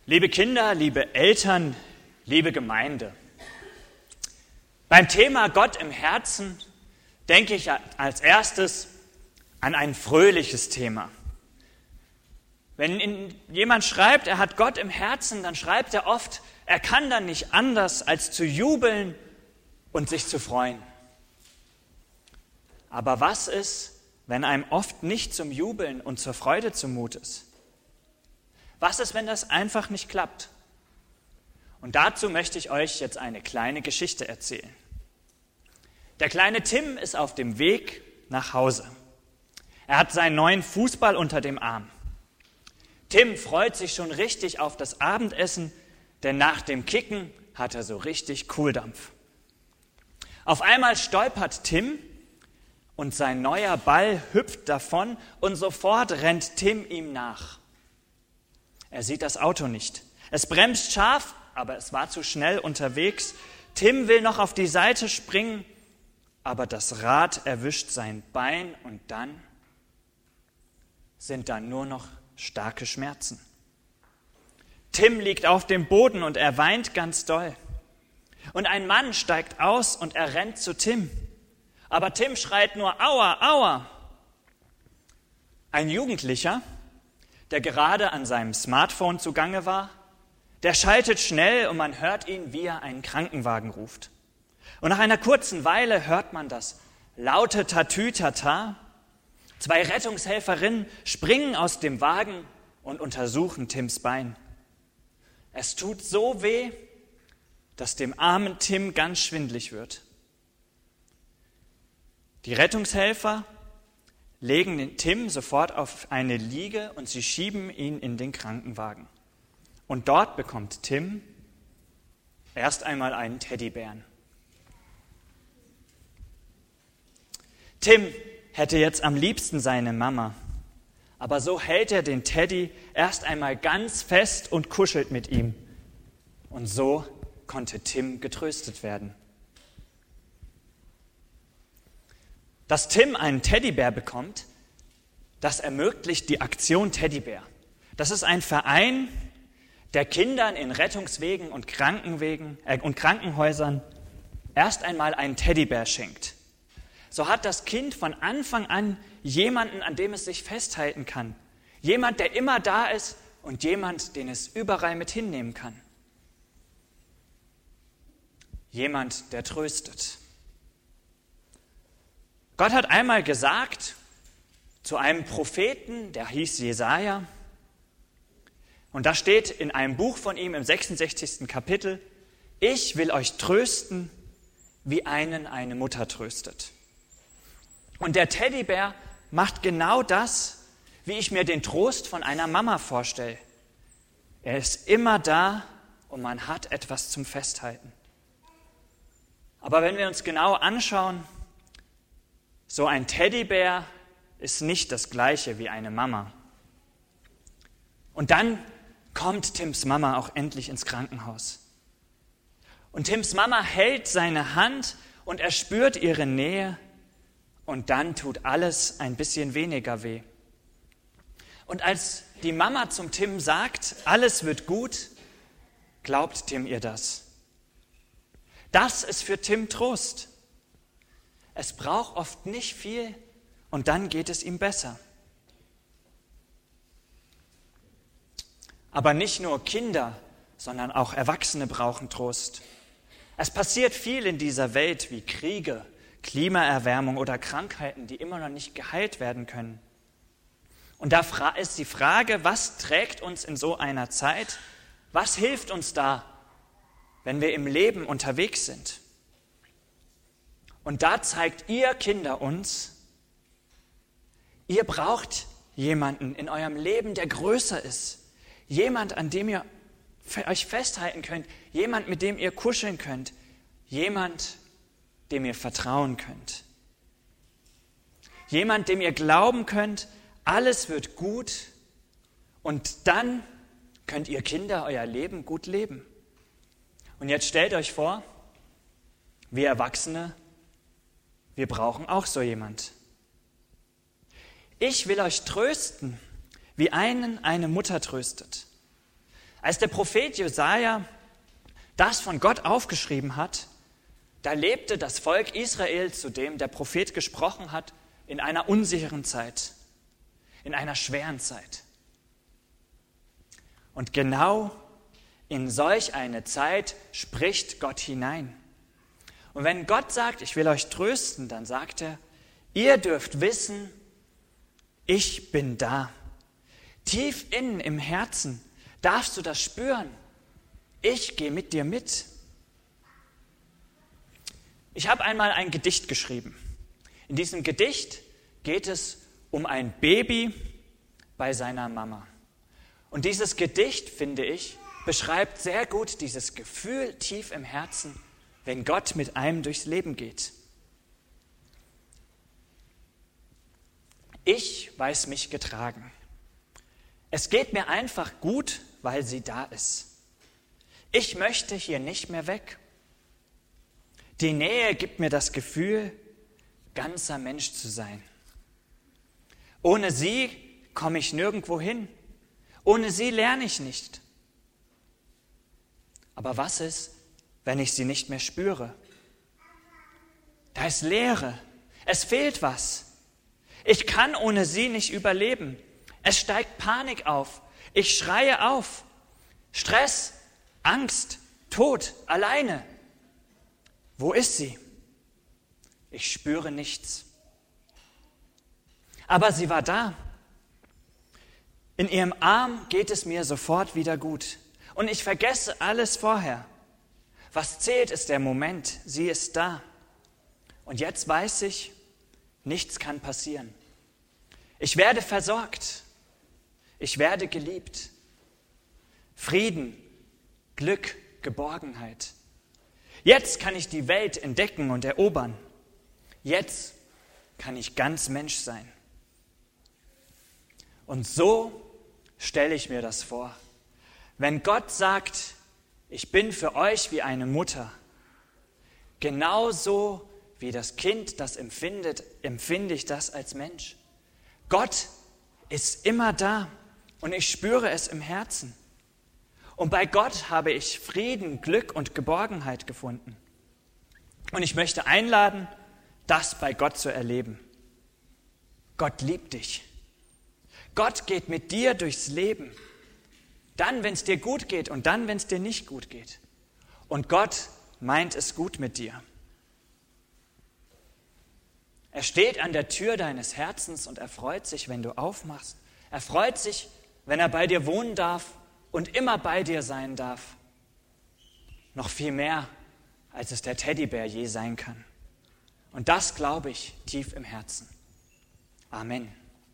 Liebe Kinder, liebe Eltern, liebe Gemeinde. Beim Thema Gott im Herzen denke ich als erstes an ein fröhliches Thema. Wenn jemand schreibt, er hat Gott im Herzen, dann schreibt er oft, er kann dann nicht anders, als zu jubeln und sich zu freuen. Aber was ist, wenn einem oft nicht zum Jubeln und zur Freude zumut ist? Was ist, wenn das einfach nicht klappt? Und dazu möchte ich euch jetzt eine kleine Geschichte erzählen. Der kleine Tim ist auf dem Weg nach Hause. Er hat seinen neuen Fußball unter dem Arm. Tim freut sich schon richtig auf das Abendessen, denn nach dem Kicken hat er so richtig Kohldampf. Auf einmal stolpert Tim und sein neuer Ball hüpft davon und sofort rennt Tim ihm nach. Er sieht das Auto nicht. Es bremst scharf, aber es war zu schnell unterwegs. Tim will noch auf die Seite springen, aber das Rad erwischt sein Bein und dann sind da nur noch starke Schmerzen. Tim liegt auf dem Boden und er weint ganz doll. Und ein Mann steigt aus und er rennt zu Tim. Aber Tim schreit nur Aua, Aua. Ein Jugendlicher, der gerade an seinem Smartphone zugange war, der schaltet schnell und man hört ihn, wie er einen Krankenwagen ruft. Und nach einer kurzen Weile hört man das laute Tatütata. 2 Rettungshelferinnen springen aus dem Wagen und untersuchen Tims Bein. Es tut so weh, dass dem armen Tim ganz schwindlig wird. Die Rettungshelfer legen den Tim sofort auf eine Liege und sie schieben ihn in den Krankenwagen. Und dort bekommt Tim erst einmal einen Teddybären. Tim hätte jetzt am liebsten seine Mama, aber so hält er den Teddy erst einmal ganz fest und kuschelt mit ihm. Und so konnte Tim getröstet werden. Dass Tim einen Teddybär bekommt, das ermöglicht die Aktion Teddybär. Das ist ein Verein, der Kindern in Rettungswegen und Krankenhäusern erst einmal einen Teddybär schenkt. So hat das Kind von Anfang an jemanden, an dem es sich festhalten kann. Jemand, der immer da ist und jemand, den es überall mit hinnehmen kann. Jemand, der tröstet. Gott hat einmal gesagt zu einem Propheten, der hieß Jesaja, und da steht in einem Buch von ihm im 66. Kapitel, ich will euch trösten, wie einen eine Mutter tröstet. Und der Teddybär macht genau das, wie ich mir den Trost von einer Mama vorstelle. Er ist immer da und man hat etwas zum Festhalten. Aber wenn wir uns genau anschauen, so ein Teddybär ist nicht das Gleiche wie eine Mama. Und dann kommt Tims Mama auch endlich ins Krankenhaus. Und Tims Mama hält seine Hand und er spürt ihre Nähe und dann tut alles ein bisschen weniger weh. Und als die Mama zum Tim sagt, alles wird gut, glaubt Tim ihr das. Das ist für Tim Trost. Es braucht oft nicht viel und dann geht es ihm besser. Aber nicht nur Kinder, sondern auch Erwachsene brauchen Trost. Es passiert viel in dieser Welt wie Kriege, Klimaerwärmung oder Krankheiten, die immer noch nicht geheilt werden können. Und da ist die Frage, was trägt uns in so einer Zeit? Was hilft uns da, wenn wir im Leben unterwegs sind? Und da zeigt ihr Kinder uns, ihr braucht jemanden in eurem Leben, der größer ist. Jemand, an dem ihr euch festhalten könnt. Jemand, mit dem ihr kuscheln könnt. Jemand, dem ihr vertrauen könnt. Jemand, dem ihr glauben könnt, alles wird gut und dann könnt ihr Kinder euer Leben gut leben. Und jetzt stellt euch vor, wir Erwachsene, wir brauchen auch so jemand. Ich will euch trösten, wie einen eine Mutter tröstet. Als der Prophet Jesaja das von Gott aufgeschrieben hat, da lebte das Volk Israel, zu dem der Prophet gesprochen hat, in einer unsicheren Zeit, in einer schweren Zeit. Und genau in solch eine Zeit spricht Gott hinein. Und wenn Gott sagt, ich will euch trösten, dann sagt er, ihr dürft wissen, ich bin da. Tief innen im Herzen darfst du das spüren. Ich gehe mit dir mit. Ich habe einmal ein Gedicht geschrieben. In diesem Gedicht geht es um ein Baby bei seiner Mama. Und dieses Gedicht, finde ich, beschreibt sehr gut dieses Gefühl tief im Herzen, wenn Gott mit einem durchs Leben geht. Ich weiß mich getragen. Es geht mir einfach gut, weil sie da ist. Ich möchte hier nicht mehr weg. Die Nähe gibt mir das Gefühl, ganzer Mensch zu sein. Ohne sie komme ich nirgendwo hin. Ohne sie lerne ich nicht. Aber was ist, wenn ich sie nicht mehr spüre? Da ist Leere. Es fehlt was. Ich kann ohne sie nicht überleben. Es steigt Panik auf. Ich schreie auf. Stress, Angst, Tod, alleine. Wo ist sie? Ich spüre nichts. Aber sie war da. In ihrem Arm geht es mir sofort wieder gut. Und ich vergesse alles vorher. Was zählt, ist der Moment. Sie ist da. Und jetzt weiß ich, nichts kann passieren. Ich werde versorgt. Ich werde geliebt. Frieden, Glück, Geborgenheit. Jetzt kann ich die Welt entdecken und erobern. Jetzt kann ich ganz Mensch sein. Und so stelle ich mir das vor. Wenn Gott sagt, ich bin für euch wie eine Mutter, genauso wie das Kind das empfindet, empfinde ich das als Mensch. Gott ist immer da und ich spüre es im Herzen. Und bei Gott habe ich Frieden, Glück und Geborgenheit gefunden. Und ich möchte einladen, das bei Gott zu erleben. Gott liebt dich. Gott geht mit dir durchs Leben. Dann, wenn es dir gut geht und dann, wenn es dir nicht gut geht. Und Gott meint es gut mit dir. Er steht an der Tür deines Herzens und er freut sich, wenn du aufmachst. Er freut sich, wenn er bei dir wohnen darf und immer bei dir sein darf. Noch viel mehr, als es der Teddybär je sein kann. Und das glaube ich tief im Herzen. Amen.